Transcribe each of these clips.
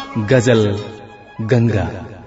गजल गंगा।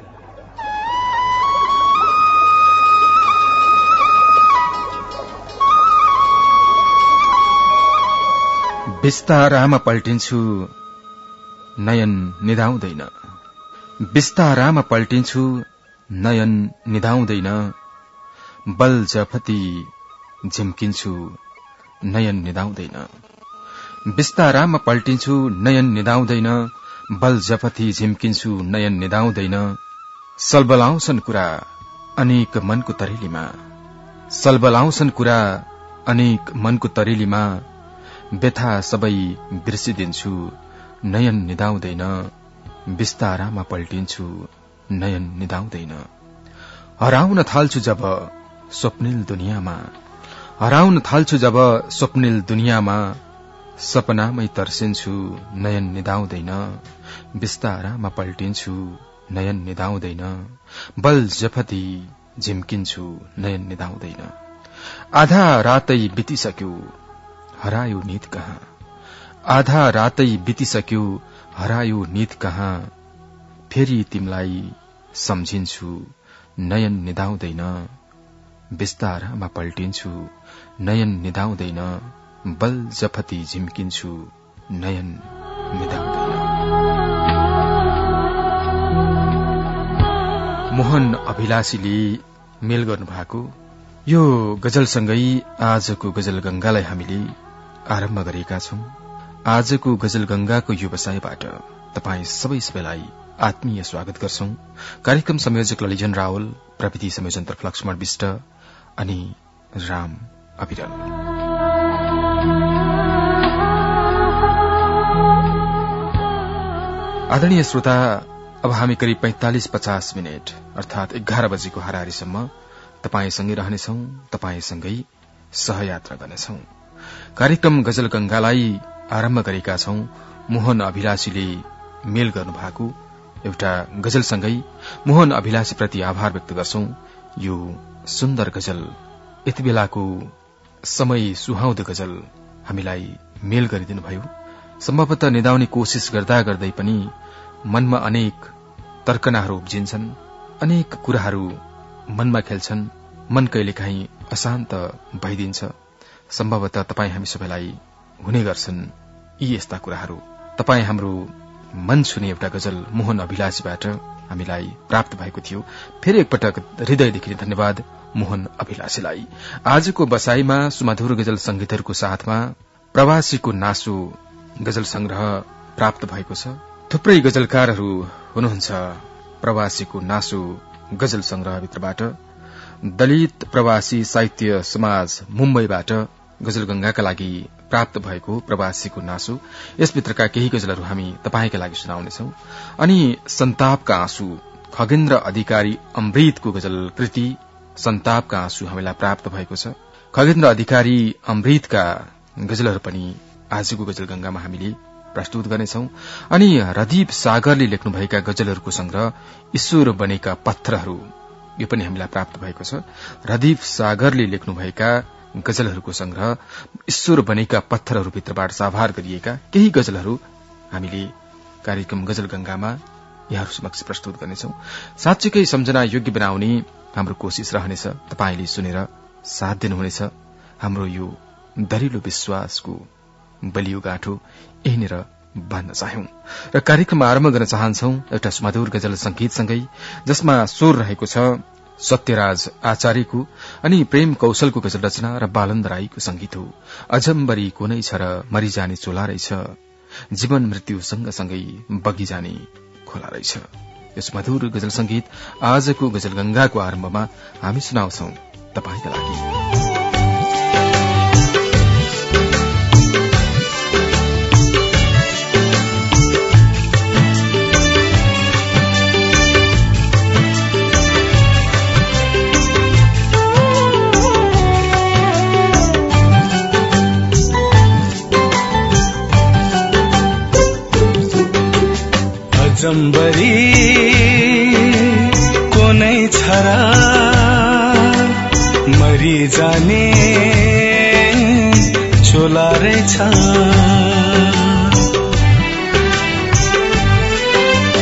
बिस्तारामा पल्टिन्छु नयन निधाउँदैन, बिस्तारामा पल्टिन्छु नयन निधाउँदैन, बल जफती झिम्किन्छु नयन निधाउँदैन, बिस्तारामा पल्टिन्छु नयन निधाउँदैन, बल जफती झिम्किन्छु नयन निधाउँदैन। सलबलाउँछन् कुरा अनेक मनको तरेलीमा, सलबलाउँछन् कुरा अनेक मनको तरेलीमा, व्यथा सबै बिर्सिदिन्छु नयन निधाउँदैन, बिस्तारामा पल्टिन्छु नयन निधाउँदैन। हराउन थाल्छु जब स्वप्निल दुनियाँमा, हराउन थाल्छु जब स्वप्निल दुनियाँमा, सपनामै तर्सिन्छु नयन निधाउँदैन, बिस्तारामा पल्टिन्छु नयन निधाउँदैन, बल जफती झिम्किन्छु नयन निधाउँदैन। आधा रातै बितिसक्यो हरायो नीत कहाँ, आधा रातै बितिसक्यो हरायो नीत कहाँ, फेरि तिमलाई सम्झिन्छु नयन निधाउँदैन, बिस्तारामा पल्टिन्छु नयन निधाउँदैन, बल जफती झिम्किन्छु नयन निधाउँदैन। मोहन अभिलाषीले मेल गर्नु भएको यो गजलसँगै आजको गजल गंगालाई हामीले आरम्भ गरेका छौं। आजको गजल गंगाको व्यवसायबाट तपाई सबैलाई आत्मीय स्वागत गर्छौं। कार्यक्रम संयोजक ललिजन रावल, प्रविधि संयोजन लक्ष्मण विष्ट अनि राम अविरल। आदरणीय श्रोता, अब हामी करिब 45-50 मिनट अर्थात 11 बजेको हाराहारीसम्म तपाईसँगै रहनेछौं, तपाईसँगै सहयात्रा गर्नेछौं। कार्यक्रम गजल गंगालाई आरम्भ गरेका छौं। मोहन अभिलाषीले मेल गर्नु भएको एउटा गजलसँगै मोहन अभिलाषी प्रति आभार व्यक्त गर्छौं। यो सुन्दर गजल, यति बेलाको समय सुहाउँदो गजल हामीलाई मेल गरिदिनुभयो। सम्भवतः निदाउने कोशिश गर्दा गर्दै पनि मनमा अनेक तर्कनाहरू उब्जिन्छन्, अनेक कुराहरू मनमा खेल्छन्, मन कहिलेकाहीँ अशान्त भइदिन्छ। सम्भवतः तपाई हामी सबैलाई हुने गर्छन् यी यस्ता कुराहरू। तपाई हाम्रो मन छुने एउटा गजल मोहन अभिलाषीबाट हामीलाई प्राप्त भएको थियो। फेरि एकपटक हृदयदेखि धन्यवाद मोहन अभिलाषीलाई। आजको बसाईमा सुमधुर गजल संगीतहरूको साथमा प्रवासीको नासो गजल संग्रह प्राप्त भएको छ। थुप्रै गजलकारहरू हुनुहुन्छ प्रवासीको नासो गजल संग्रहभित्रबाट। दलित प्रवासी साहित्य समाज मुम्बईबाट गजल गंगाका लागि प्राप्त भएको प्रवासीको नासो, यसभित्रका केही गजलहरू हामी तपाईका लागि सुनाउनेछौं। अनि सन्तापका आँसु, खगेन्द्र अधिकारी अमृतको गजल कृति सन्तापका आँसु हामीलाई प्राप्त भएको छ। खगेन्द्र अधिकारी अमृतका गजलहरू पनि आजको गजल गंगामा हामीले प्रस्तुत गर्नेछौं। अनि रदीप सागरले लेख्नुभएका गजलहरूको संग्रह ईश्वर बनेका पत्थरहरू, यो पनि हामीलाई प्राप्त भएको छ। रदीप सागरले लेख्नुभएका गजलहरूको संग्रह ईश्वर बनेका पत्थरहरूभित्रबाट साभार गरिएका केही गजलहरू हामीले कार्यक्रम गजल गंगामा यहाँहरू समक्ष प्रस्तुत गर्नेछौं। साँच्चैकै सम्झना योग्य बनाउने हाम्रो कोशिश रहनेछ। तपाईले सुनेर साथ दिनुहुनेछ। हाम्रो यो दरिलो विश्वासको बलियो गाँठो यहीँनिर बाँध्न चाह्यौं र कार्यक्रम आरम्भ गर्न चाहन्छौं एउटा सुमधुर गजल संगीतसँगै, जसमा स्वर रहेको छ सत्यराज आचार्यको अनि प्रेम कौशलको गजल रचना र बालन्द राईको संगीत हो। अजम्बरी कुनै छ र मरिजाने चोला रहेछ, जीवन मृत्यु सँगसँगै बगिजाने खोला रहेछ। यस मधुर गजल संगीत आजको गजल गंगाको आरम्भमा हामी सुनाउँछौं तपाईका लागि। अजम्बरी कुनै छ र मरि जाने चोला रहेछ,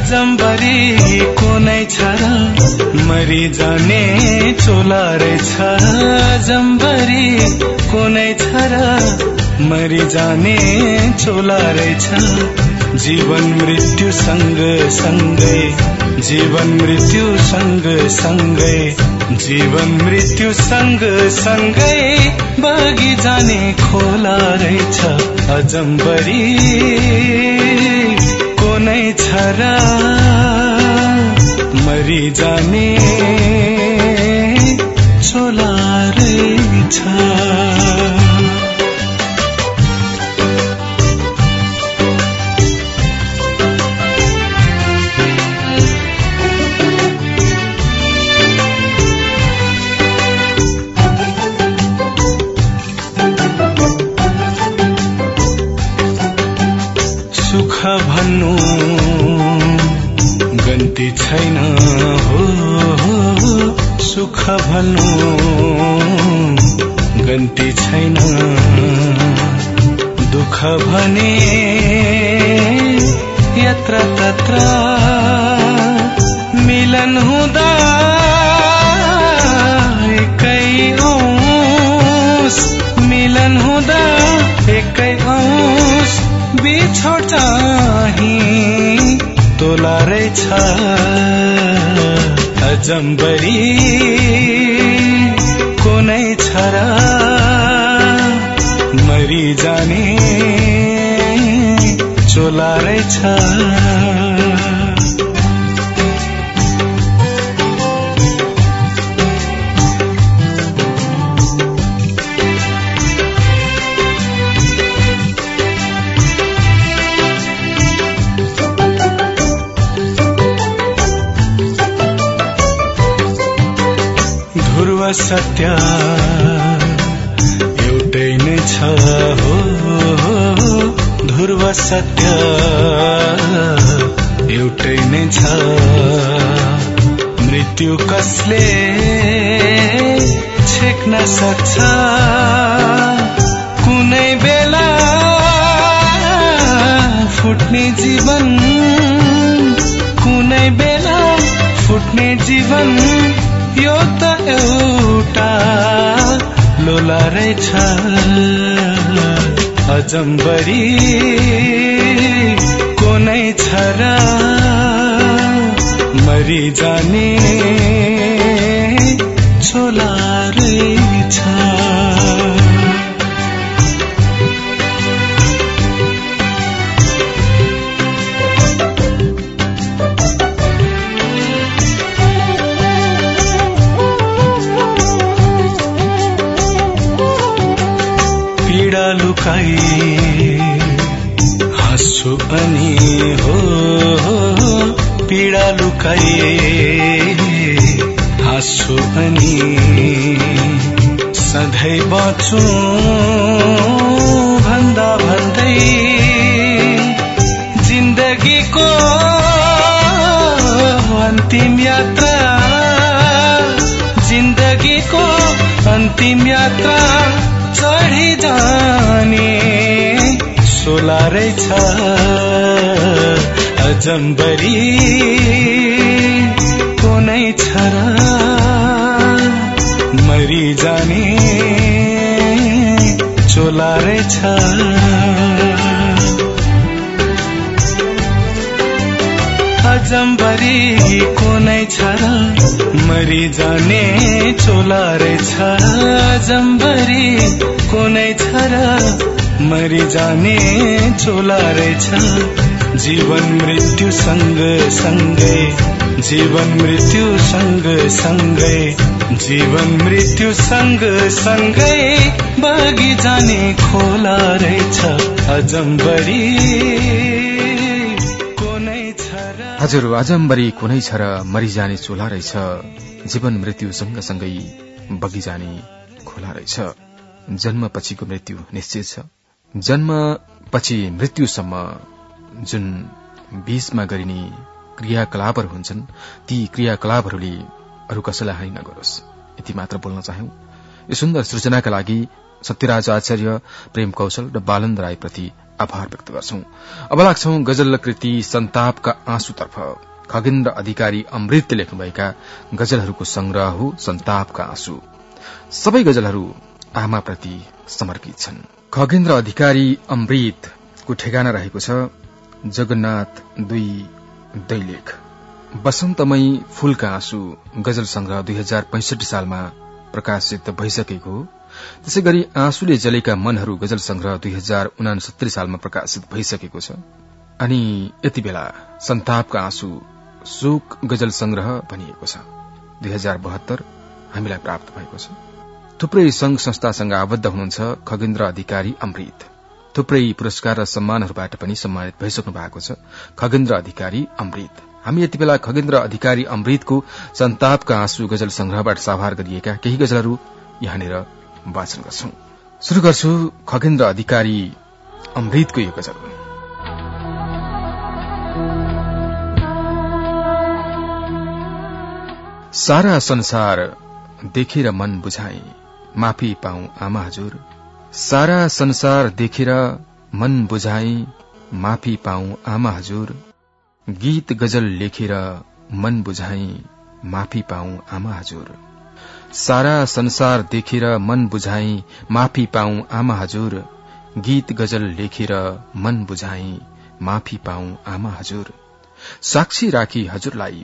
अजम्बरी कुनै छ र मरि जाने चोला रहेछ अजम्बरी कुनै छ र मरि जाने चोला रहेछ जीवन मृत्यु सँग सँगै जीवन मृत्यु सँग सँगै जीवन मृत्यु सँग सँगै बगी जाने खोला रहेछ अजम्बरी कुनै छ र मरि जाने चोला रहेछ भन्नु गन्ती छैन हो सुख भन्नु गन्ती छैन दुःख भने यत्र तत्र मिलन हुँदा एकै औँस मिलन हुँदा एकै औँस बिछोड चाहिँ तोला रहेछ अजम्बरी कुनै छ र मरि जाने चोला रहेछ सत्य एउटै नै छ हो ध्रुव सत्य एउटै नै छ मृत्यु कसले छेक्न सक्छ कुनै बेला फुट्ने जीवन कुनै बेला फुट्ने जीवन यो त एउटा लोला रहेछ अजम्बरी कुनै छ र मरि जाने चोला रहेछ लुकाई हाँस्छु अनि हो पीडा लुकाई हाँस्छु अनि सधैँ बाँच्छु भन्दा भन्दै जिन्दगीको अन्तिम यात्रा जिन्दगीको अन्तिम यात्रा चढी जाने सोला रहेछ अजम्बरी कुनै छ र मरि जाने चोला रहेछ अजम्बरी कुनै छ र मरि जाने चोला रहेछ अजम्बरी कुनै छ र मरि जाने चोला रहेछ जीवन मृत्यु सँग सँगै जीवन मृत्यु सँग सँगै जीवन मृत्यु सँग सँगै बगी जाने खोला रहेछ अजम्बरी हजुर अजम्बरी कुनै छ र मरि जाने चोला रहेछ जीवन मृत्यु सँगसँगै बगी जाने खोला रहेछ जन्मपछिको मृत्यु निश्चित छ जन्मपछि मृत्युसम्म जुन बीचमा गरिने क्रियाकलापहरू हुन्छन् ती क्रियाकलापहरूले अरू कसैलाई हानि नगरोस् यति मात्र बोल्न चाह्यौं यो सुन्दर सृजनाका लागि सत्यराज आचार्य, प्रेम कौशल र बालन्द राईप्रति आभार व्यक्त गर्छौं। अब लाग्छौं गजल कृति सन्तापका आँसुतर्फ। खगेन्द्र अधिकारी अमृतले लेख्नुभएका गजलहरूको संग्रह हो सन्तापका आँसु। सबै गजलहरू आमाप्रति समर्पित छन्। खगेन्द्र अधिकारी अमृतको ठेगाना रहेको छ जगन्नाथ 2 दैलेख। वसन्तमयी फूलका आँसु गजल संग्रह 2065 सालमा प्रकाशित भइसकेको हो। त्यसै गरी आँसुले जलेका मनहरू गजल संग्रह 2069 सालमा प्रकाशित भइसकेको छ। अनि यति बेला सन्तापका आँसु शोक गजल संग्रह भनिएको छ। 2072 हामीलाई प्राप्त भएको छ। थुप्रै संघ संस्थासँग आबद्ध हुनुहुन्छ खगेन्द्र अधिकारी अमृत। थुप्रै पुरस्कार र सम्मानहरूबाट पनि सम्मानित भइसक्नु भएको छ खगेन्द्र अधिकारी अमृत। हामी यति बेला खगेन्द्र अधिकारी अमृतको सन्तापका आँसु गजल संग्रहबाट साभार गरिएका केही गजलहरू यहाँनिर वाचन गर्छौं। शुरू गर्छु खगेन्द्र अधिकारी अमृतको यो गजल। सारा संसार देखेर मन बुझाए माफी पाऊं आमा हजुर। सारा संसार देखेर मन बुझाए माफी पाऊं आमा हजुर। गीत गजल लेखेर मन बुझाए माफी पाऊं आमा हजुर। सारा संसार देखेर मन बुझाए माफी पाऊं आमा हजुर। गीत गजल लेखेर मन बुझाए माफी पाऊं आमा हजुर। साक्षी राखी हजुरलाई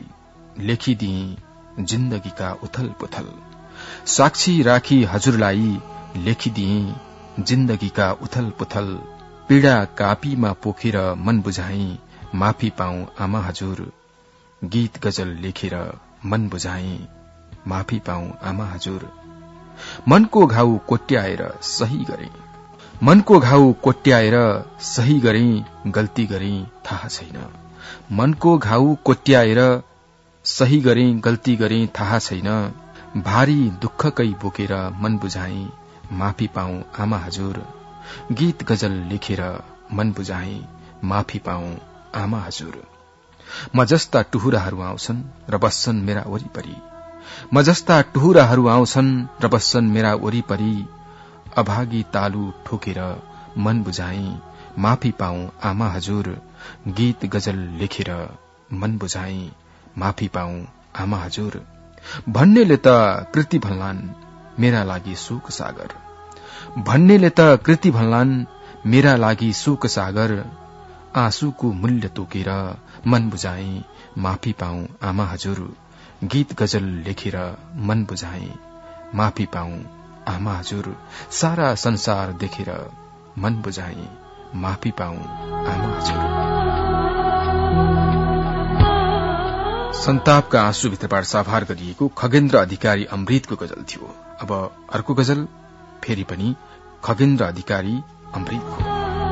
लेखिदिए जिन्दगीका उथल पुथल। साक्षी राखी हजुरलाई लेखिदिए जिन्दगीका उथल पुथल। पीड़ा कापीमा पोखेर मन बुझाए माफी पाऊं आमा हजुर। गीत गजल लेखेर मन बुझाए माफी पाऊं आमा हजुर। मनको घाउ कोट्याएर सही गरे। मनको घाउ कोट्याएर सही गरे गल्ती गरे थाहा छैन। मनको घाउ कोट्याएर सही गरे गल्ती गरे थाहा छैन। भारी दुःखकै बोकेर मन बुझाए माफी पाऊं आमा हजुर। गीत गजल लेखेर मन बुझाए माफी पाऊं आमा हजुर। म जस्ता टुहुराहरू आउँछन् र बस्छन् मेरा वरिपरि। म जस्ता टुहुराहरू आउँछन् र बस्छन् मेरा वरिपरि। अभागी तालु ठोकेर मन बुझाए माफी पाऊं आमा हजुर। गीत गजल लेखेर मन बुझाए माफी पाऊं आमा हजुर। भन्नेले त कृति भन्लान् मेरा लागि शोक सागर। भन्नेले त कृति भन्लान् मेरा लागि शोक सागर। आँसुको मूल्य तोकेर मन बुझाए माफी पाऊं आमा हजुर। गीत गजल लेखेर मन बुझाए माफी पाऊं आमा हजुर। सारा संसार देखेर मन बुझाए माफी पाऊं आमा हजुर। सन्तापका आँसु भित्रबाट साभार गरिएको खगेन्द्र अधिकारी अमृतको गजल थियो। अब अर्को गजल फेरि पनि खगेन्द्र अधिकारी अमृतको।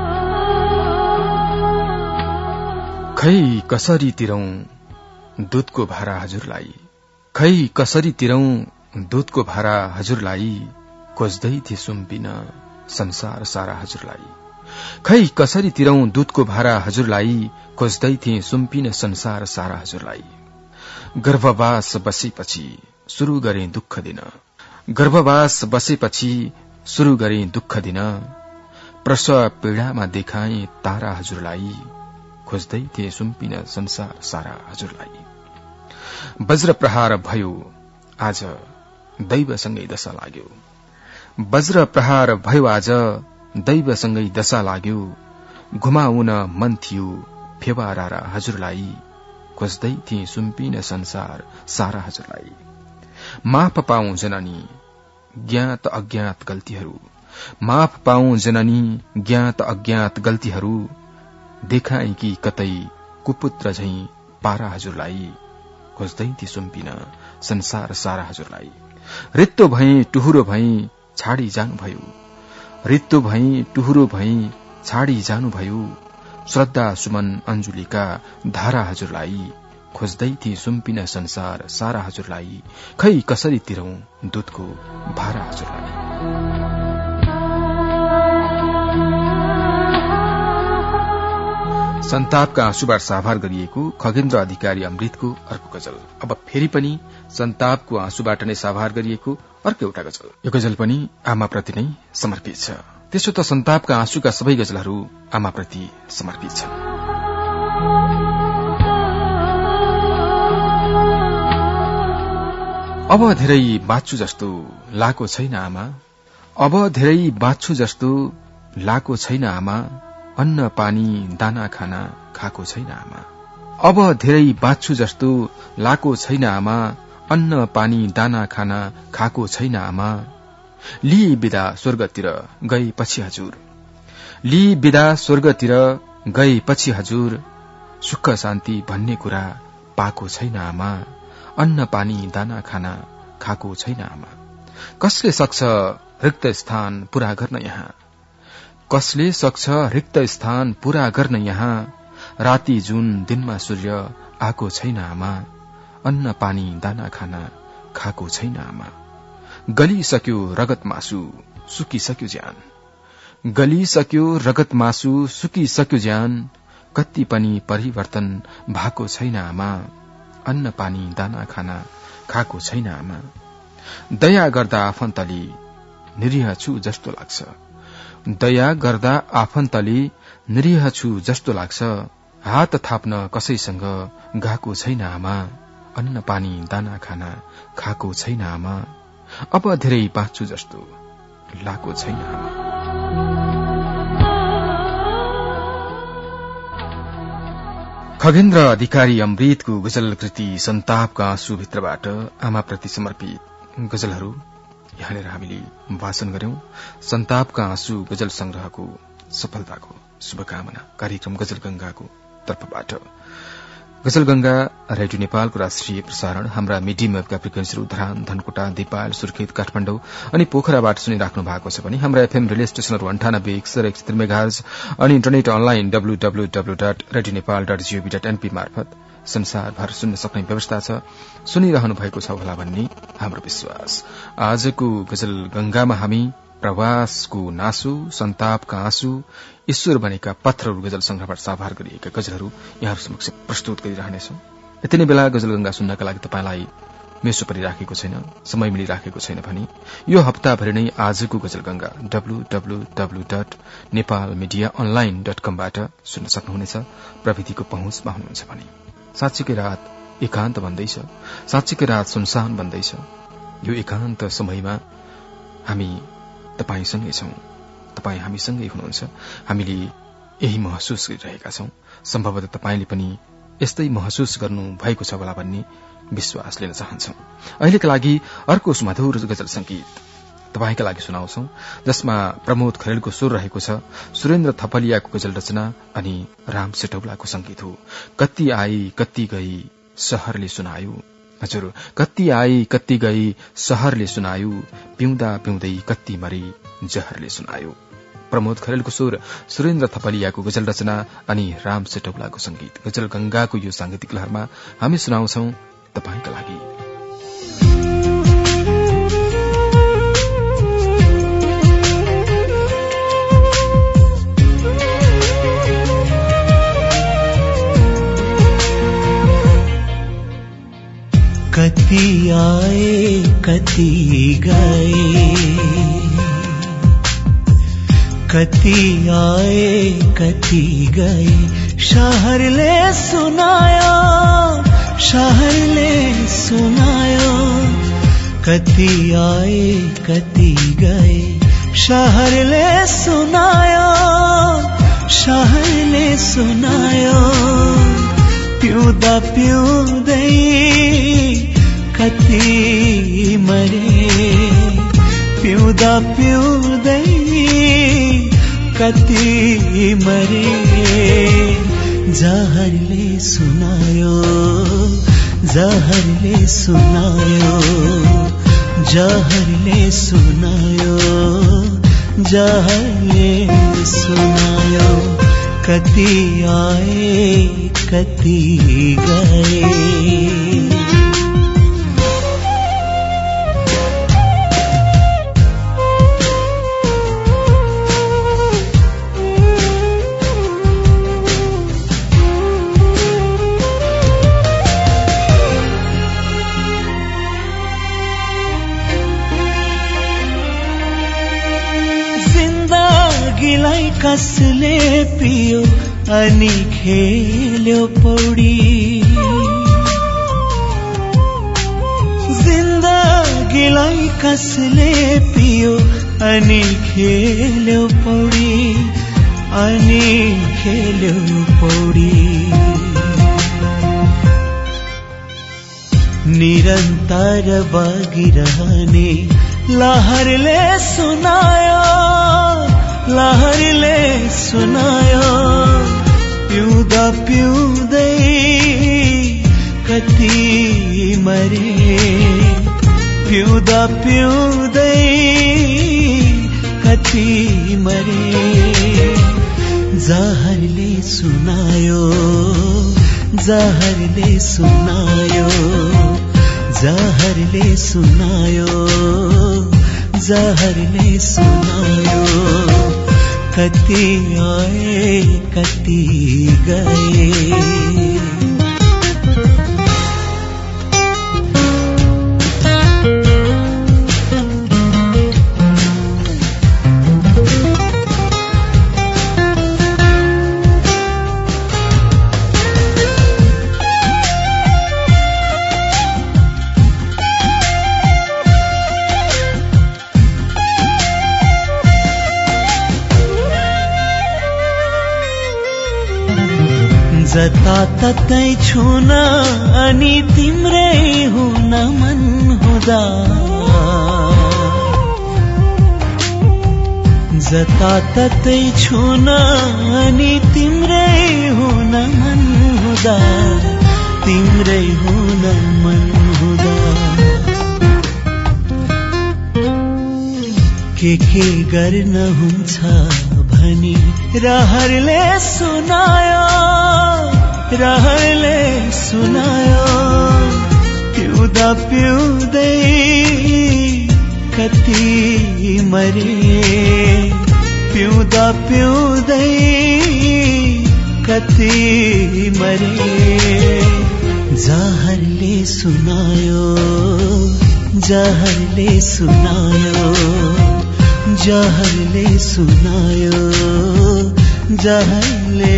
खै कसरी तिरौं दूधको भारा हजुरलाई। खै कसरी तिरौं दूधको भारा हजुरलाई। खोज्दै थिए सुम्पिन संसार सारा हजुरलाई। खै कसरी तिरौं दूधको भारा हजुरलाई। खोज्दै थिए सुम्पिन संसार सारा हजुरलाई। गर्भवास बसेपछि शुरू गरे दुःख दिन। गर्भवास बसेपछि शुरू गरे दुःख दिन। प्रसव पीडामा देखाए तारा हजुरलाई। खोज्दै थिए सुम्पिन संसार सारा हजुरलाई। वज्र प्रहार भयो आज दैवसँगै दशा लाग्यो। वज्र प्रहार भयो आज दैवसँगै दशा लाग्यो। घुमाउन मन थियो फेवा रारा हजुरलाई। खोज्दै थिए सुम्पिन संसार सारा हजुरलाई। माफ पाऊं जननी ज्ञात अज्ञात गल्तीहरू। माफ पाऊं जननी ज्ञात अज्ञात गल्तीहरू। देखाए कि कतै कुपुत्र झैं पारा हजुरलाई। खोज्दै थिए सुम्पिन संसार सारा हजुरलाई। रित्तो भई टुहुरो भई छाडी जानुभयो। रित्तो भई टुहुरो भई छाडी जानुभयो। श्रद्धा सुमन अञ्जुलीका धारा हजुरलाई। खोज्दै थिए सुम्पिन संसार सारा हजुरलाई। खै कसरी तिरौं दूधको भारा हजुरलाई। सन्तापका आँसुबाट साभार गरिएको खगेन्द्र अधिकारी अमृतको अर्को गजल। अब फेरि पनि सन्तापको आँसुबाट नै साभार गरिएको अर्को एउटा गजल। यो गजल पनि आमाप्रति नै समर्पित छ। त्यसो त सन्तापका आँसुका सबै गजलहरू आमाप्रति समर्पित छन्। अब धेरै बाँच्छु जस्तो लाको छैन आमा, अब धेरै बाँच्छु जस्तो लाको छैन आमा, अन्न पानी दाना खाना खाएको छैन आमा। अब धेरै बाँच्छु जस्तो लाको छैन आमा, अन्न पानी दाना खाना खाएको छैन आमा। लिई बिदा स्वर्गतिर गएपछि हजुर, लिई बिदा स्वर्गतिर गएपछि हजुर, सुख शान्ति भन्ने कुरा पाएको छैन आमा, अन्न पानी दाना खाना खाएको छैन आमा। कसले सक्छ रिक्त स्थान पूरा गर्न यहाँ, कसले सक्छ रिक्त स्थान पूरा गर्न यहाँ, राति जुन दिनमा सूर्य आएको छैन आमा, अन्न पानी दाना खाना खाएको छैन आमा। गलिसक्यो रगत मासु सुकिसक्यो ज्यान, गलिसक्यो रगत मासु सुकिसक्यो ज्यान, कति पनि परिवर्तन भएको छैन आमा, अन्न पानी दाना खाना खाएको छैन आमा। दया गर्दा आफन्तले निरीह छु जस्तो लाग्छ, दया गर्दा आफन्तले निरीह छु जस्तो लाग्छ, हात थाप्न कसैसँग गएको छैन आमा, अन्न पानी दाना खाना खाएको छैन आमा। अब धेरै बाँच्छु जस्तो लाको छैन आमा। खगेन्द्र अधिकारी अमृतको गजल कृति सन्तापका आँसुभित्रबाट आमाप्रति समर्पित गजलहरू यहाँनिर हामीले वाचन गर्यौं। सन्तापका आँसु गजल संग्रहको सफलताको शुभकामना कार्यक्रम गजल गंगाको तर्फबाट। गजल गंगा रेडियो नेपालको राष्ट्रिय प्रसारण हाम्रा मिडियम वेभका फ्रिक्वेन्सीहरू धरान, धनकुटा, दिपाल, सुर्खेत, काठमाडौँ अनि पोखराबाट सुनिराख्नु भएको छ भने हाम्रा एफएम रिले स्टेशनहरू 98.1 मेगाहर्ज अनि इन्टरनेट अनलाइन www.radionepal.gov.np मार्फत संसारभर सुन्न सक्ने व्यवस्था छ। सुनिरहनु भएको छ होला भन्ने हाम्रो विश्वास। आजको गजल गंगामा हामी प्रवासको नासु, सन्तापका आँसु, ईश्वर बनेका पत्थरहरू गजल संग्रहबाट साभार गरिएका गजलहरू यहाँहरू समक्ष प्रस्तुत गरिरहनेछौं। यति नै बेला गजल गंगा सुन्नका लागि तपाईलाई मेसो परिराखेको छैन, समय मिलिराखेको छैन भने यो हप्ताभरि नै आजको गजल गंगा www.nepalmediaonline.com बाट सुन्न सक्नुहुनेछ। प्रविधिको पहुँचमा हुनुहुन्छ भने साँच्चीकै रात एकान्त भन्दैछ, साँच्चीकै रात सुनसान भन्दैछ। यो एकान्त समयमा हामी तपाईसँगै छौं, तपाई हामीसँगै हुनुहुन्छ। हामीले यही महसुस गरिरहेका छौं। सम्भवतः तपाईले पनि यस्तै महसुस गर्नु भएको छ होला भन्ने विश्वास लिन चाहन्छौं। अहिलेका लागि अर्को सुमधुर गजल संगीत तपाईका लागि सुनाउँछौं, जसमा प्रमोद खरेलको स्वर रहेको छ, सुरेन्द्र थपलियाको गजल रचना अनि राम सेटौलाको संगीत हो। कति आई कति गई शहरले सुनायो, हजुर कति आई कति गई शहरले सुनायो, पिउँदा पिउँदै कति मरे जहरले सुनायो। प्रमोद खरेलको स्वर, सुरेन्द्र थपलियाको गजल रचना अनि राम सेटौलाको संगीत गजल गंगाको यो सांगीतिक लहरमा हामी सुनाउँछौं तपाईका लागि। कति आए कति गए, कति आए कति गए, शहरले सुनायो, शहरले सुनायो। कति आए कति गए, शहरले सुनायो, शहरले सुनायो। पिउँदा पिउँदै कति मरे, पिउँदा पिउँदै कति मरे, जहरले सुनायो, जहरले सुनायो, जहरले सुनायो, जहरले सुनायो। कति आए कति गए। कसले पियो अनि खेल्यो पौडी जिन्दगीलाई कसले पियो अनि खेल्यो पौडी अनि खेल्यो पौडी निरन्तर बगिरहने लहरले सुनायो पिउँदा पिउँदै कति मरे पिउँदा पिउँदै कति मरे जहरले सुनायो जहरले सुनायो जहरले सुनायो जहरले सुनायो कति आए कति गए जताततै छुन अनि तिम्रै हुन मन हुँदा जताततै छुन अनि तिम्रै हुन मन हुँदा तिम्रै हुन मन हुँदा के गर्न हुन्छ भनी रहरले सुनायो पिउँदा पिउँदै कति मरे पिउँदा पिउँदै कति मरे जहरले सुनायो जहरले सुनायो जहरले सुनायो जहरले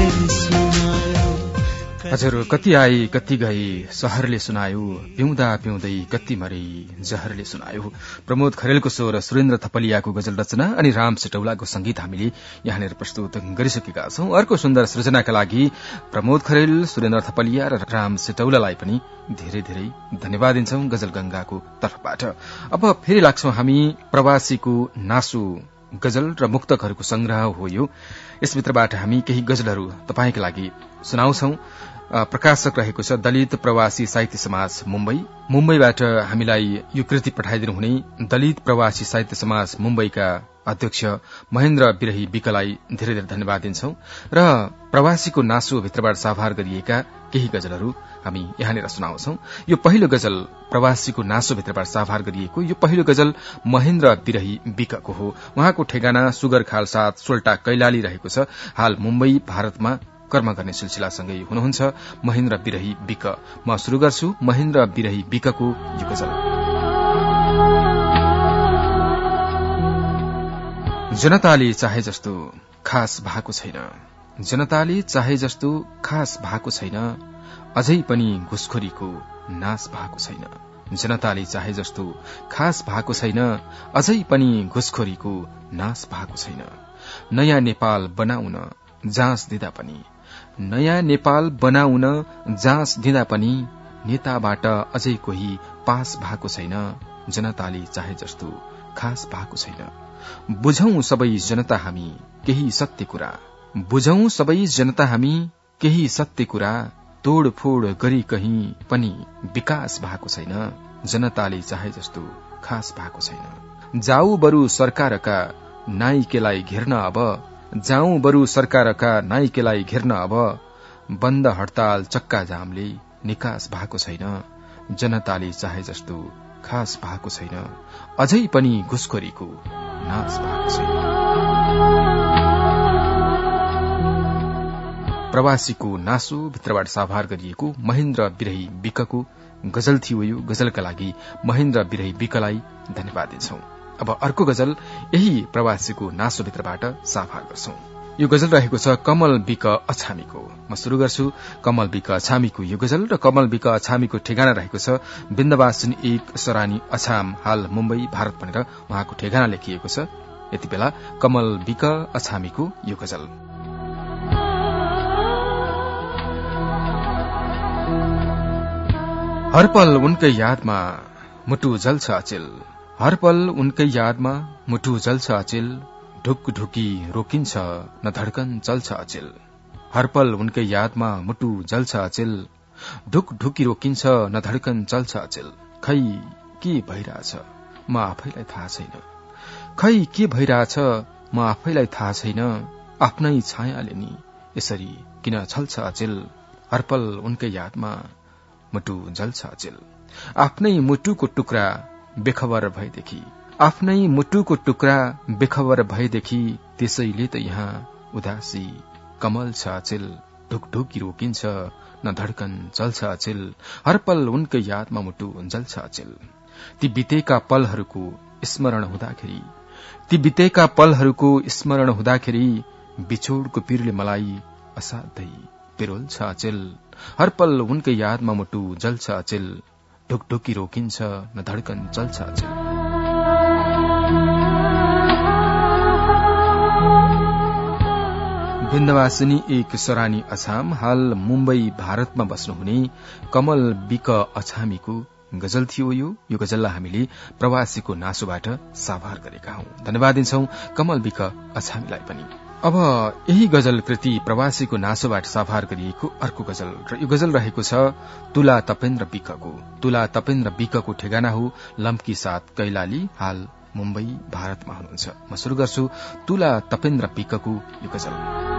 हजुर कति आए कति गए सहरले सुनायो पिउँदा पिउँदै कति मरे जहरले सुनायो। प्रमोद खरेलको स्वर सुरेन्द्र थपलियाको गजल रचना अनि राम सिटौलाको संगीत हामीले यहाँनिर प्रस्तुत गरिसकेका छौं। अर्को सुन्दर सृजनाका लागि प्रमोद खरेल, सुरेन्द्र थपलिया र राम सिटौलालाई पनि धेरै धेरै धन्यवाद दिन्छौं गजल गंगाको तर्फबाट। अब फेरि लाग्छौं हामी प्रवासीको नासु गजल र मुक्तकहरूको संग्रह हो यो। यसभित्रबाट हामी केही गजलहरू तपाईका लागि सुनाउँछौं। प्रकाशक रहेको छ दलित प्रवासी साहित्य समाज मुम्बईबाट हामीलाई यो कृति पठाइदिनुहुने दलित प्रवासी साहित्य समाज मुम्बईका अध्यक्ष महेन्द्र बिरही विकलाई धेरै धेरै धन्यवाद दिन्छौं। र प्रवासीको नासु भित्रबाट साभार गरिएका केही गजलहरू हामी यहाँनिर सुनाउँछौं। यो पहिलो गजल प्रवासीको नासु भित्रबाट साभार गरिएको यो पहिलो गजल महेन्द्र बिरही विकको हो। उहाँको ठेगाना सुगरखाल 7 सोल्टा कैलाली रहेको छ। हाल मुम्बई भारतमा कर्म गर्ने सिलसिलासँगै हुनुहुन्छ महेन्द्र बिरही विक। म शुरू गर्छु महेन्द्र बिरही विकको यो गजल। जनताले चाहे जस्तो खास भएको छैन, जनताले चाहे जस्तो खास भएको छैन, अझै पनि घुसखोरीको नाश भएको छैन। जनताले चाहे जस्तो खास भएको छैन, अझै पनि घुसखोरीको नाश भएको छैन। नयाँ नेपाल बनाउन जाँच दिँदा पनि, नयाँ नेपाल बनाउन जाँच दिँदा पनि नेताबाट अझै कोही पास भएको छैन। जनताले चाहे जस्तो खास भएको छैन। बुझौं सबै जनता हामी केही सत्य कुरा, बुझौं सबै जनता हामी केही सत्य कुरा, तोडफोड गरी कहीं पनि विकास भएको छैन। जनताले चाहे जस्तो खास भएको छैन। जाऊ बरु सरकारका नाइकेलाई घेर्न अब, जाऊ बरु सरकारका नाइकेलाई घेर्न अब, बन्द हड़ताल चक्का जामले निकास भएको छैन। जनताले चाहे जस्तो खास भएको छैन, अझै पनि घुसखोरीको नाश भएको छैन। प्रवासीको नासो भित्रबाट साभार गरिएको महेन्द्र बिरही विकको गजल थियो यो। गजलका लागि महेन्द्र बिरही विकलाई धन्यवाद दिन्छौं। अब अर्को गजल यही प्रवासीको नासोभित्रबाट साभार गर्छौं। यो गजल रहेको छ कमल बिक अछामीको। म शुरू गर्छु कमल बिक अछामीको यो गजल र कमल बिक अछामीको ठेगाना रहेको छ बिन्दवासिनी 1 सरानी अछाम, हाल मुम्बई, भारत भनेर उहाँको ठेगाना लेखिएको छ। यति बेला कमल बिक अछामीको यो गजल। हर पल उनकै यादमा मुटु जल्छ अचेल, हर पल उनकै यादमा मुटु जल्छ अचेल, ढुक ढुकी रोकिन्छ न धड्कन चल्छ अचेल, हर पल उनकै यादमा मुटु जल्छ अचेल, ढुक ढुकी रोकिन्छ न धड्कन चल्छ अचेल। खै के भइरहेछ म आफैलाई थाहा छैन, खै के भइरहेछ म आफैलाई थाहा छैन, आफ्नै छायाले नि यसरी किन छल्छ अचेल, हर पल उनकै यादमा मुटु जल्छ अचेल। आफ्नै मुटुको टुक्रा बेखबर भएदेखि, आफ्नै मुटुको टुक्रा बेखबर भएदेखि, त्यसैले त यहाँ उदासी कमल छ अचेल, ढुकढुकी रोकिन्छ न धड्कन चल्छ अचेल, हर पल उनकै यादमा मुटु जल्छ अचेल। ती बितेका पलहरूको स्मरण हुँदाखेरि, ती बितेका पलहरूको स्मरण हुँदाखेरि, बिछोडको पीरले मलाई असाध्यै पिरोल्छ अचेल, हर पल उनकै यादमा मुटु जल्छ अचेल, ढुकढुकी रोकिन्छ न धड्कन चल्छ अचेल। बिन्दवासिनी 1 सरानी अछाम, हाल मुम्बई, भारतमा बस्नुहुने कमल बिक अछामीको गजल थियो यो गजललाई हामीले प्रवासीको नासोबाट साभार गरेका हौं। धन्यवाद दिन्छौं कमल बिक अछामीलाई पनि। अब यही गजल कृति प्रवासीको नासोबाट साभार गरिएको अर्को गजल र यो गजल रहेको छ तुला तपेन्द्र बिकको। तुला तपेन्द्र बिकको ठेगाना हो लम्की 7 कैलाली, हाल मुम्बई, भारतमा हुनुहुन्छ। म शुरू गर्छु तुला तपेन्द्र बिकको यो गजल।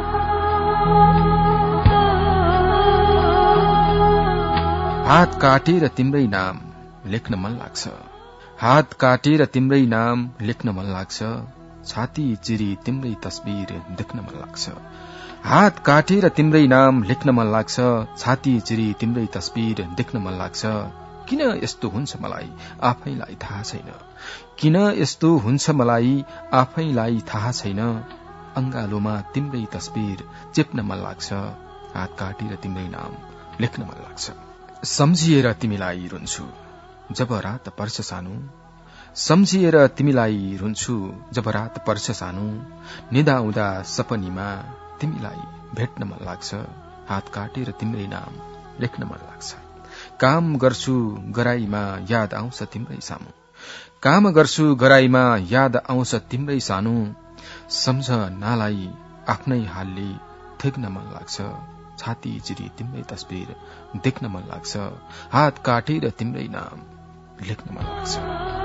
हात काटेर तिम्रै नाम लेख्न मन लाग्छ, हात काटेर तिम्रै नाम लेख्न मन लाग्छ, छाती चिरी तिम्रै तस्बिर देख्न मन लाग्छ, हात काटेर तिम्रै नाम लेख्न मन लाग्छ, छाती चिरी तिम्रै तस्बिर देख्न मन लाग्छ। किन यस्तो हुन्छ मलाई आफैलाई थाहा छैन, किन यस्तो हुन्छ मलाई आफैलाई थाहा छैन, अंगालोमा तिम्रै तस्बिर चेप्न मन लाग्छ, हात काटेर तिम्रै नाम लेख्न मन लाग्छ। सम्झिएर तिमीलाई रुन्छु जब रात पर्छ सानो, सम्झिएर तिमीलाई रुन्छु जब रात पर्छ सानो, निदाउँदा सपनीमा तिमीलाई भेट्न मन लाग्छ, हात काटेर तिम्रै नाम लेख्न मन लाग्छ। काम गर्छु गराईमा याद आउँछ तिम्रै सामु, काम गर्छु गराईमा याद आउँछ तिम्रै सानो, सम्झ नालाई आफ्नै हालले थेग्न मन लाग्छ, छाती चिरी तिम्रै तस्बिर देख्न मन लाग्छ, हात काटेर तिम्रै नाम लेख्न मन लाग्छ।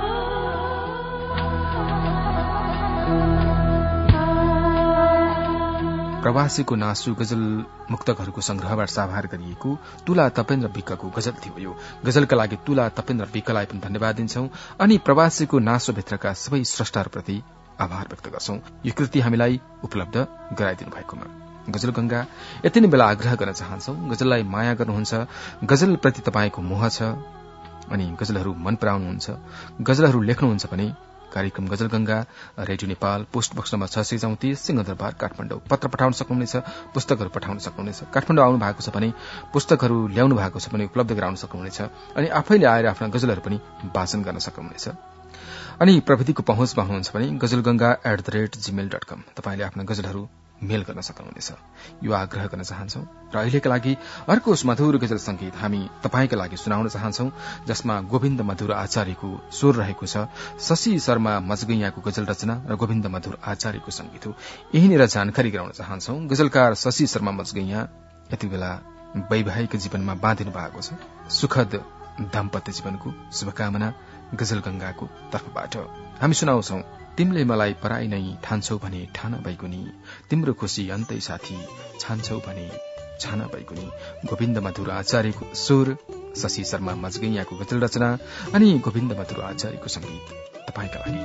प्रवासीको नासु गजल मुक्तकहरूको संग्रहबाट साभार गरिएको तुला तपेन्द्र बिकको गजल थियो यो। गजलका लागि तुला तपेन्द्र बिकलाई पनि धन्यवाद दिन्छौं अनि प्रवासीको नासोभित्रका सबै स्रष्टाहरूप्रति आभार व्यक्त गर्छौं यो कृति हामीलाई उपलब्ध गराइदिनु भएकोमा। गजल गंगा यति नै बेला आग्रह गर्न चाहन्छौ, गजललाई माया गर्नुहुन्छ, गजलप्रति तपाईको मोह छ अनि गजलहरू मन पराउनुहुन्छ, गजलहरू लेख्नुहुन्छ भने कार्यक्रम गजल Ganga, radio Nepal, post box number 634 Singhadurbar Kathmandu पत्र पठाउन सक्नुहुनेछ, पुस्तकहरू पठाउन सक्नुहुनेछ। काठमाडौँ आउनु भएको छ भने पुस्तकहरू ल्याउनु भएको छ भने उपलब्ध गराउन सक्नुहुनेछ अनि आफैले आएर आफ्ना गजलहरू पनि वाचन गर्न सक्नुहुनेछ। अनि प्रविधिको पहुँचमा हुनुहुन्छ भने गजलगंगा@gmail.com तपाईले आफ्ना गजलहरू मेल गर्न सक्नुहुनेछ। यो आग्रह गर्न चाहन्छौ र अहिलेका लागि अर्को मधुर गजल संगीत हामी तपाईका लागि सुनाउन चाहन्छौ जसमा गोविन्द मधुर आचार्यको स्वर रहेको छ। शशि शर्मा मजगैयाको गजल रचना र गोविन्द मधुर आचार्यको संगीत हो। यहीँनिर जानकारी गराउन चाहन्छौ गजलकार शशि शर्मा मजगैया यति बेला वैवाहिक जीवनमा बाँधिनु भएको छ। सुखद दाम्पत्य जीवनको शुभकामना गजल गंगाको तर्फबाट हामी सुनाउँछौ। तिमीले मलाई पराई नै ठान्छौ भने ठान बैगुनी, तिम्रो खुशी अन्तै साथी छान्छौ भने छान बैगुनी। गोविन्द मधुर आचार्यको स्वर, शशि शर्मा मजगैयाको गजल रचना अनि गोविन्द मधुर आचार्यको संगीत तपाईका लागि।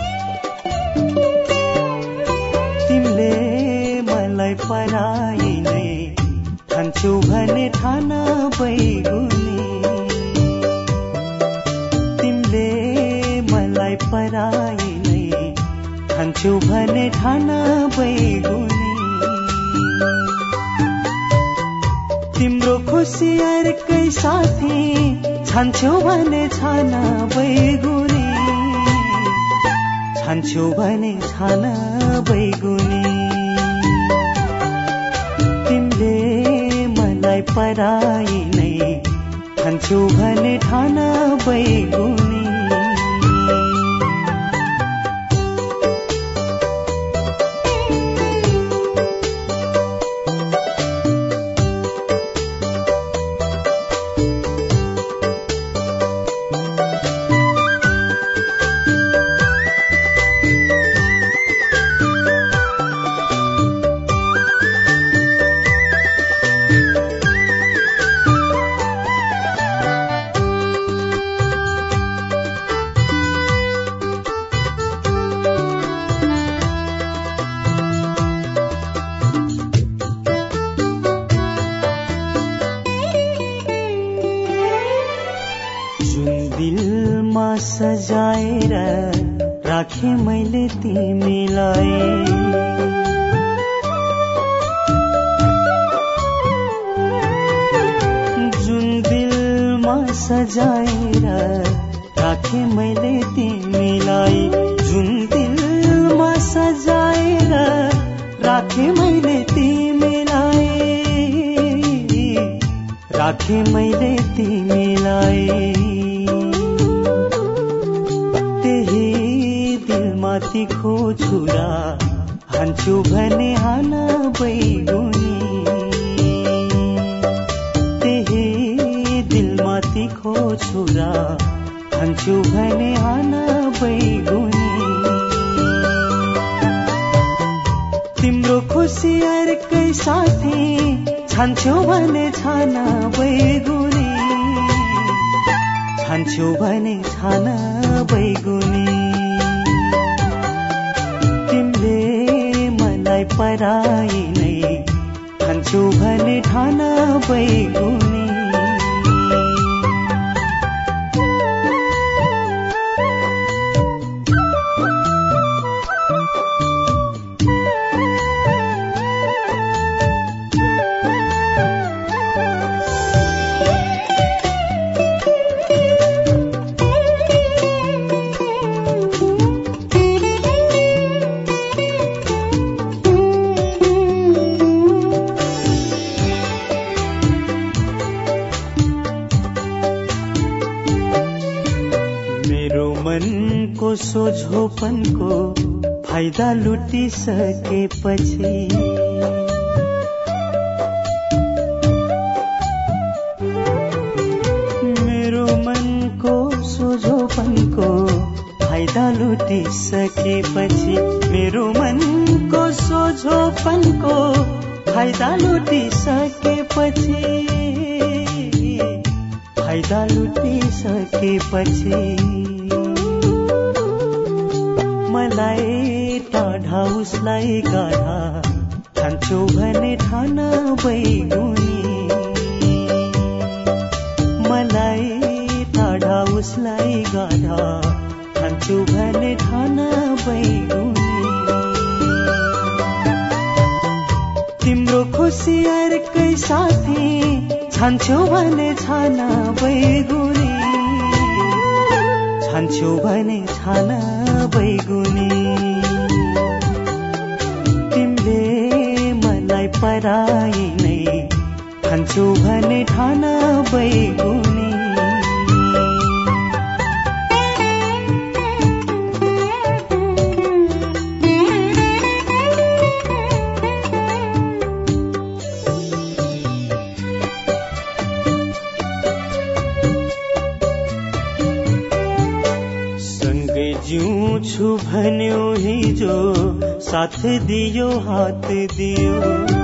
तिमीले मलाई पराई नै ठान्छौ भने ठान बैगुनी, तिमीले मलाई पराई ठान्छु भने ठान बैगुनी तिम्रो खुसी अर्कै साथी छान्छु भने छान बैगुनी छान्छु भने छान बैगुनी तिमीले मलाई पराई नै ठान्छु भने ठान बैगुनी सजाएर राखे मैले तिमीलाई जुन दिलमा सजाएर राखे मैले तिमीलाई जुन दिलमा सजाएर राखे मैले तिमीलाई राखे मैले तिमीलाई तिखो छुरा हान्छु भने हान बैगुनी त्यही दिलमा तिखो छुरा हान्छु भने हान बैगुनी तिम्रो खुसी अर्कै साथी छान्छु भने छान बैगुनी छान्छु भने छान बैगुनी पराई नै ठान्छु भने ठान बैगुनी सोझोपनको फाइदा लुटिसकेपछि मेरो मनको सोझोपनको फाइदा लुटिसकेपछि मेरो मनको सोझोपनको फाइदा लुटिसकेपछि फाइदा लुटिसकेपछि मलाई टाढा उसलाई गाढा ठान्छु भने ठान बैगुनी मलाई टाढा उसलाई गाढा ठान्छु भने ठान बैगुनी तिम्रो खुसी अर्कै साथी छान्छु भने छान बैगुनी छान्छु भने छान बैगुनी तिमीले मलाई पराई नै ठान्छु भने ठान बैगुनी छु भन्यो हिजो साथ दियो हात दियो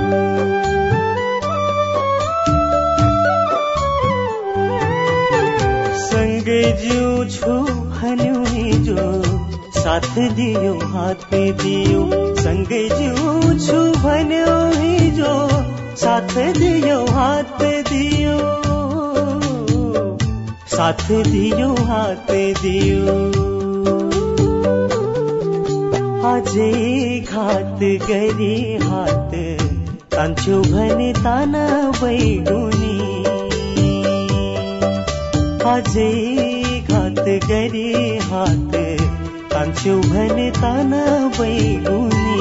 सँगै जिउँछु भन्यो हिजो साथ दियो हात दियो सँगै जिउँछु भन्यो हिजो साथ दियो हात दियो साथ दियो हात दियो अझै घात गरी हात तान्छौ भने ताना बैगुनी अझै घात गरी हात तान्छौ भने ताना बैगुनी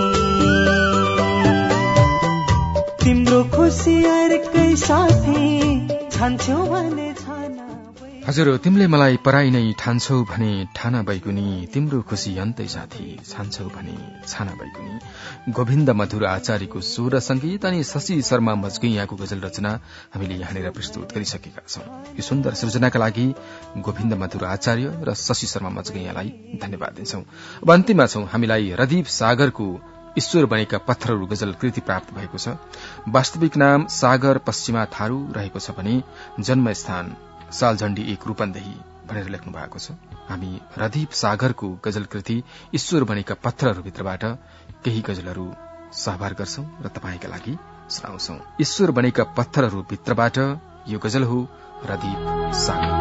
तिम्रो खुसी अर्कै साथी छान्छौ भने छाना हजुर तिमीले मलाई पराई नै ठान्छौ भने ठाना बैगुनी तिम्रो खुसी अन्तै साथी छान्छौ भने छाना बैगुनी गोविन्द मधुर आचार्यको स्वर संगीत अनि शशि शर्मा मजगैयाको गजल रचना हामीले यहाँनिर प्रस्तुत गरिसकेका छौं। यो सुन्दर सृजनाका लागि गोविन्द मधुर आचार्य र शशि शर्मा मजगैयालाई धन्यवाद दिन्छौं। अब अन्तिममा छौं। हामीलाई रदीप सागरको ईश्वर बनेका पत्थरहरू गजल कृति प्राप्त भएको छ। वास्तविक नाम सागर पश्चिमा थारू रहेको छ भने जन्मस्थान सालझण्डी 1 रूपन्देही भनेर लेख्नु भएको छ। हामी रदीप सागरको गजल कृति ईश्वर बनेका पत्थरहरूभित्रबाट केही गजलहरू सहभार गर्छौं र तपाईका लागि सुनाउँछौं। ईश्वर बनेका पत्थरहरूभित्रबाट यो गजल हो रदीप सागर।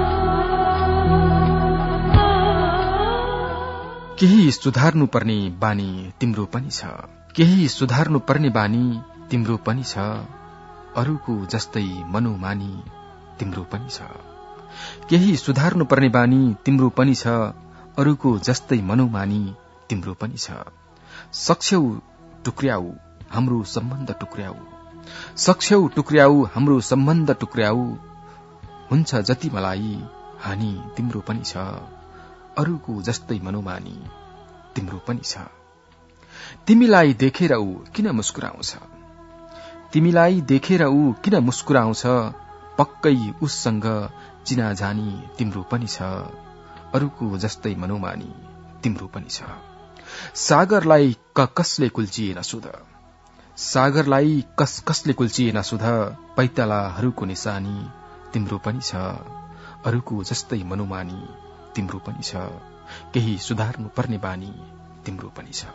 केही सुधार्नु पर्ने बानी तिम्रो पनि छ, केही सुधार्नु पर्ने बानी तिम्रो पनि छ, अरूको जस्तै मनोमानी तिम्रो पनि छ। केही सुधार्नु पर्ने बानी तिम्रो पनि छ, अरूको जस्तै मनोमानी तिम्रो पनि छ। सक्छौ टुक्र्याऊ हाम्रो सम्बन्ध टुक्र्याऊ, सक्छौ टुक्र्याऊ हाम्रो सम्बन्ध टुक्र्याऊ, हुन्छ जति मलाई हानि तिम्रो पनि छ, अरूको जस्तै मनोमानी तिम्रो पनि छ। तिमीलाई देखेर ऊ किन मुस्कुराउँछ, तिमीलाई देखेर ऊ किन मुस्कुराउँछ, पक्कै उससँग चिनाजानी तिम्रो पनि छ, अरूको जस्तै मनोमानी तिम्रो पनि छ। सागरलाई कसले कुल्चिए नसुध, सागरलाई कसले कुल्चिए नसुध, पैतालाहरूको निशानी तिम्रो पनि छ, अरूको जस्तै मनोमानी तिम्रो पनि छ। केही सुधार्नु पर्ने बानी तिम्रो पनि छ।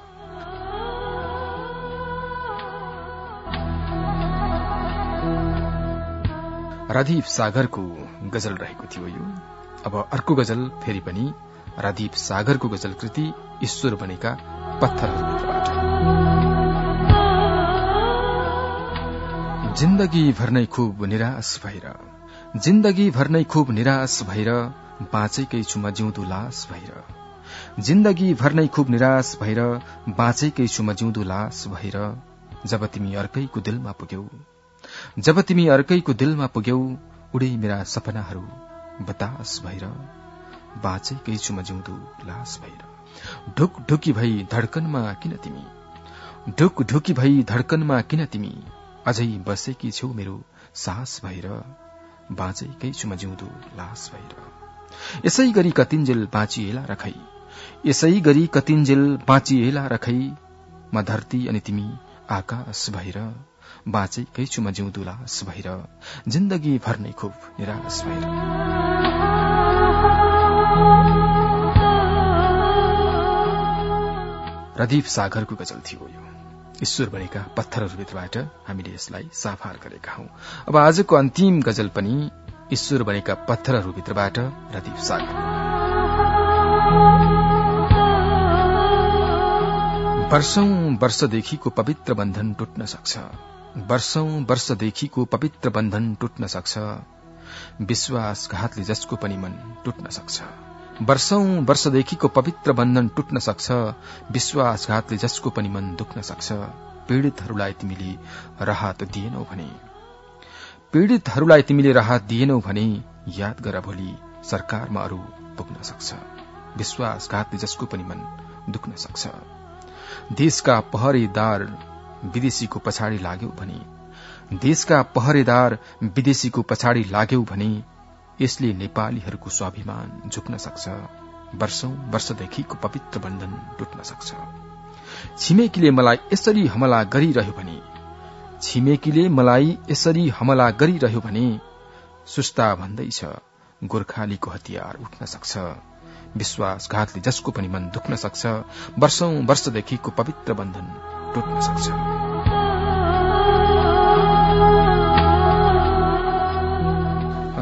रदीप सागरको गजल रहेको थियो यो। अब अर्को गजल फेरि पनि रदीप सागरको गजल कृति ईश्वर बनेका पत्थरहरूभित्रबाट। जिन्दगी भर नै खूब निराश भएर, जिन्दगी भर नै खूब निराश भएर, बाँचेकै छु म जिउँदो लास भएर, जिन्दगी भर नै खूब निराश भएर, बाँचेकै छु म जिउँदो लास भएर, जब तिमी अर्कैको दिलमा पुग्यौ, जब तिमी अर्कैको दिलमा पुग्यौ, उडे मेरा सपनाहरू बतास भएर, बाँचेकै छु म जिउँदो लास भएर। ढुक ढुकी भई धड्कनमा किन तिमी, ढुक ढुकी भई धड्कनमा किन तिमी, अझै बसेकी छौ मेरो सास भएर, बाँचेकै छु म जिउँदो लास भएर। यसै गरी कतिन्जेल बाँचिएला रखै, यसै गरी कतिन्जेल बाँचिएला रखै, म धरती अनि तिमी आकाश भएर, बाँचेकै छु म जिउँदो लास भएर, जिन्दगी भर नै खूब निराश भएर। रदीप सागरको गजल थियो यो। ईश्वर बनेका पत्थरहरूभित्रबाट हामीले यसलाई साफार गरेका हौं। अब आजको अन्तिम गजल पनि ईश्वर बनेका पत्थरहरूभित्रबाट रदीप सागर। वर्षौं वर्षदेखिको पवित्र बन्धन टुट्न सक्छ, वर्षौं वर्षदेखिको पवित्र बन्धन टुट्न सक्छ, विश्वासघातले जसको पनि मन टुट्न सक्छ। वर्षौं वर्षदेखिको पवित्र बन्धन टुट्न सक्छ, विश्वासघातले जसको पनि मन दुख्न सक्छ। पीड़ितहरूलाई तिमीले राहत दिएनौ भने, पीड़ितहरूलाई तिमीले राहत दिएनौ भने, याद गर भोलि सरकारमा अरू पुग्न सक्छ। विश्वासघातले जसको पनि मन दुख्न सक्छ। देशका पहरेदार विदेशीको पछाडि लाग्यौ भने, देशका पहरेदार विदेशीको पछाडि लाग्यौ भने, यसले नेपालीहरूको स्वाभिमान झुक्न सक्छ। वर्षौं वर्षदेखिको पवित्र बन्धन टुट्न सक्छ। छिमेकीले मलाई यसरी हमला गरिरह्यो भने, छिमेकीले मलाई यसरी हमला गरिरह्यो भने, सुस्ता भन्दैछ गोर्खालीको हतियार उठ्न सक्छ। विश्वासघातले जसको पनि मन दुख्न सक्छ। वर्षौं वर्षदेखिको पवित्र बन्धन टुट्न सक्छ।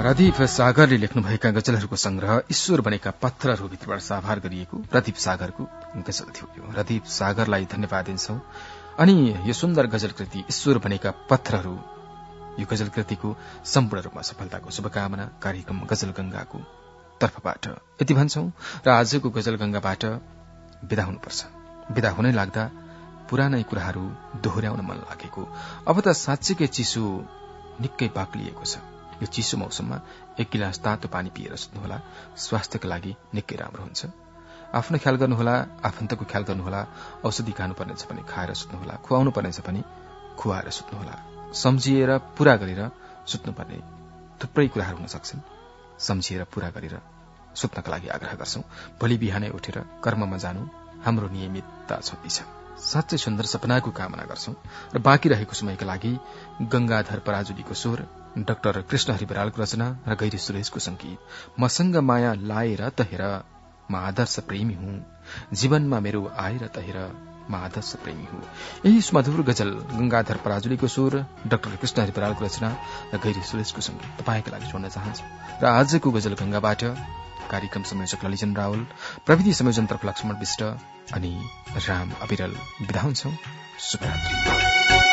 रदीप सागरले लेख्नुभएका गजलहरूको संग्रह ईश्वर बनेका पत्थरहरूभित्रबाट साभार गरिएको रदीप सागरको गजल थियो यो। रदीप सागरलाई धन्यवाद दिन्छौं। अनि यो सुन्दर गजल कृति ईश्वर बनेका पत्थरहरू, यो गजल कृतिको सम्पूर्ण रूपमा सफलताको शुभकामना कार्यक्रम गजल गंगाको तर्फबाट यति भन्छौं र आजको गजल गंगाबाट विदा हुनुपर्छ। विदा हुनै लाग्दा पुरानै कुराहरू दोहोर्याउन मन लागेको। अब त साँच्चैकै चिसो निकै बाक्लिएको छ। यो चिसो मौसममा एक गिलास तातो पानी पिएर सुत्नुहोला, स्वास्थ्यका लागि निकै राम्रो हुन्छ। आफ्नो ख्याल गर्नुहोला, आफन्तको ख्याल गर्नुहोला। औषधि खानुपर्नेछ भने खाएर सुत्नुहोला, खुवाउनु पर्नेछ भने खुवाएर सुत्नुहोला। सम्झिएर पूरा गरेर सुत्नुपर्ने थुप्रै कुराहरू हुन सक्छन्। सम्झिएर पूरा गरेर सुत्नका लागि आग्रह गर्छौं। भोलि बिहानै उठेर कर्ममा जानु हाम्रो नियमितता छँदैछ। साँच्चै सुन्दर सपनाको कामना गर्छौं र बाँकी रहेको समयका लागि गंगाधर पराजुलीको स्वर, डाक्टर कृष्ण हरि बरालको रचना र गैरी सुरेशको संगीत। मसँग माया लाएर त हेर, म आदर्श प्रेमी हुँ, जीवनमा मेरो आएर त हेर, म आदर्श प्रेमी हुँ। यही सुमधुर गजल गंगाधर पराजुलीको स्वर, डाक्टर कृष्ण हरि बरालको रचना र गैरी सुरेशको संगीत तपाईका लागि छोड्न चाहन्छु। र आजको गजल गंगाबाट कार्यक्रम संयोजक ललिजन रावल, प्रविधि संयोजनतर्फ लक्ष्मण विष्ट अनि राम अविरल विदा हुन्छौं। शुभरात्रि।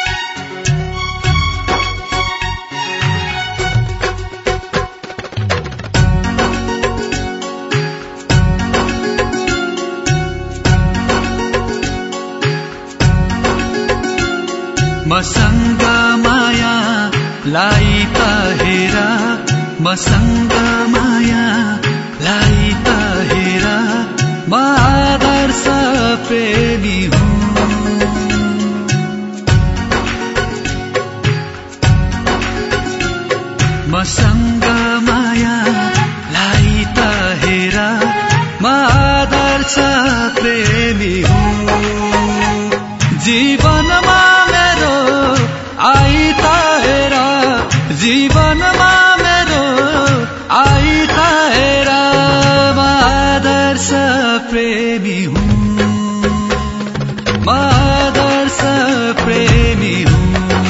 मसँग माया लाई त हेर, मसँग माया लाई त हेर, म आदर्श प्रेमी हुँ। मसँग माया लाई त हेर, म आदर्श प्रेमी हुँ। जीवनमा मेरो आई त हेर, जीवनमा मेरो आई त हेर, म आदर्श प्रेमी हुँ, म आदर्श प्रेमी हुँ,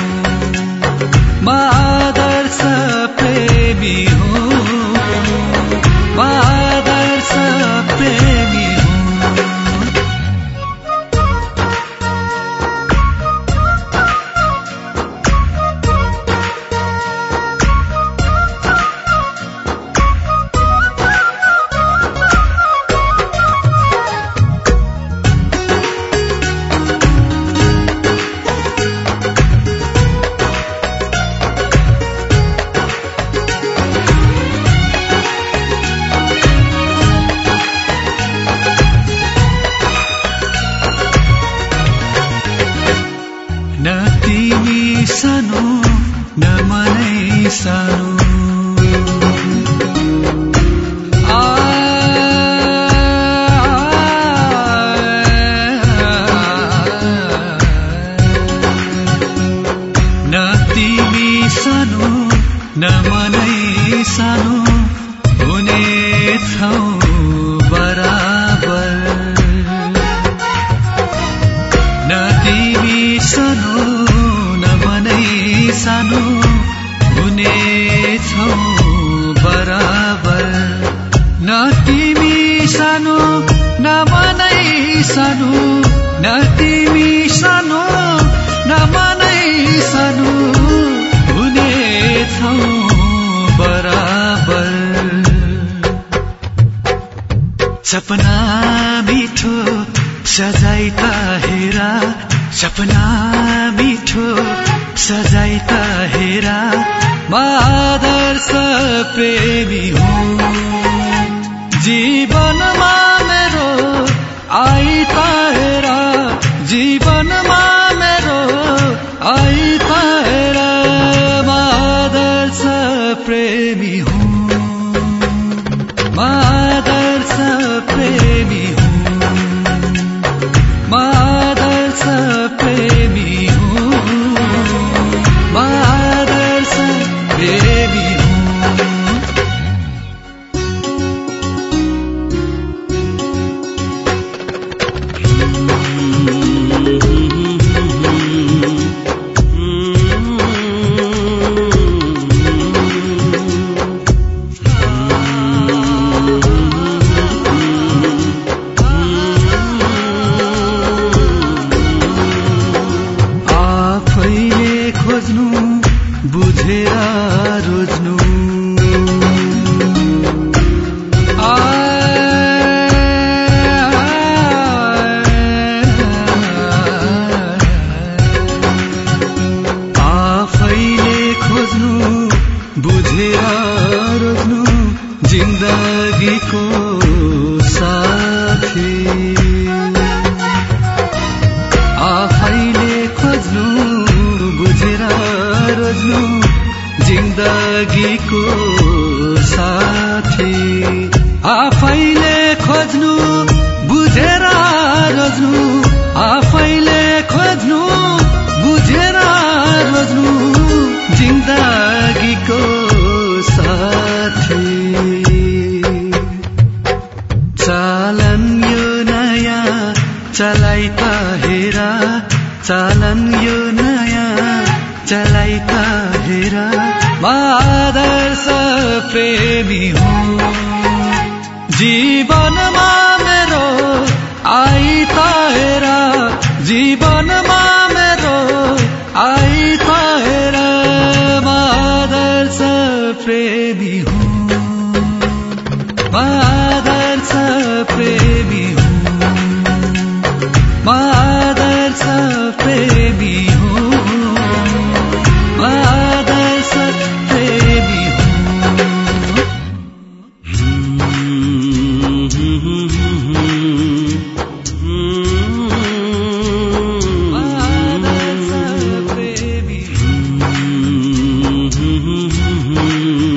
म आदर्श प्रेमी हुँ, म आदर्श प्रेमी हुँ। सपना मिठो सजाई त हेर, सपना मिठो सजाई त हेर, म आदर्श प्रेमी हुँ। जीवनमा मेरो आई त हेर, जीवनमा मेरो आई त हेर, म आदर्श प्रेमी हुँ, म आदर्श प्रेमी हुँ, म आदर्श प्रेमी हुँ, म आदर्श प्रेमी हुँ। बुझेर रोज्नु आफैले खोज्नु बुझेर रोज्नु जिन्दगीको साथी आफैले खोज्नु बुझेर रोज्नु जिन्दगीको साथी आफैले खोज्नु बुझेर रोज्नु आफैले खोज्नु बुझेर रोज्नु जिन्दगीको साथी चालन यो नयाँ चलाई त हेर चालन यो नयाँ चलाई त हेर आदर्श प्रेमी हुँ जीवनमा मेरो आई त हेर जीवनमा मेरो आई त हेर आदर्श प्रेमी हुँ आदर्श प्रेमी हुँ आदर्श प्रेमी हुँ आदर्श प्रेमी हूँ